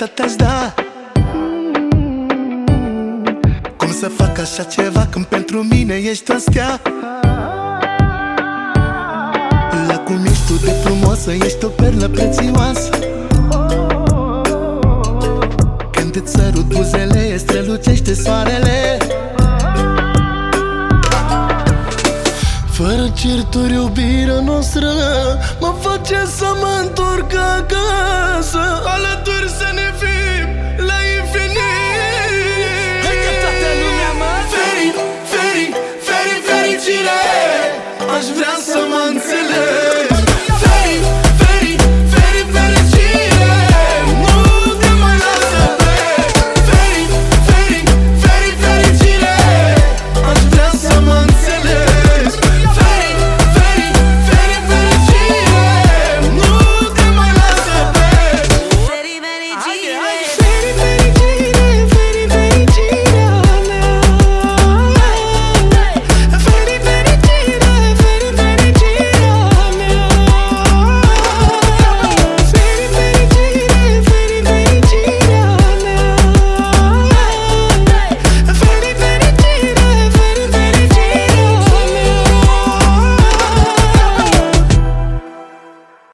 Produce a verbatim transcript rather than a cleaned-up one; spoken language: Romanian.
viața te-aș da. Cum să fac așa ceva când pentru mine ești o stea? La cum ești tu de frumoasă, ești o perlă prețioasă. Când îți sărut buzele, strălucește soarele. Fără certuri, iubirea noastră mă face să mă întorc acasă, alături să ne fim la infinit. Hai că toată lumea mă Feri, feri, feri, fericire, aș vrea să mă înțeleg.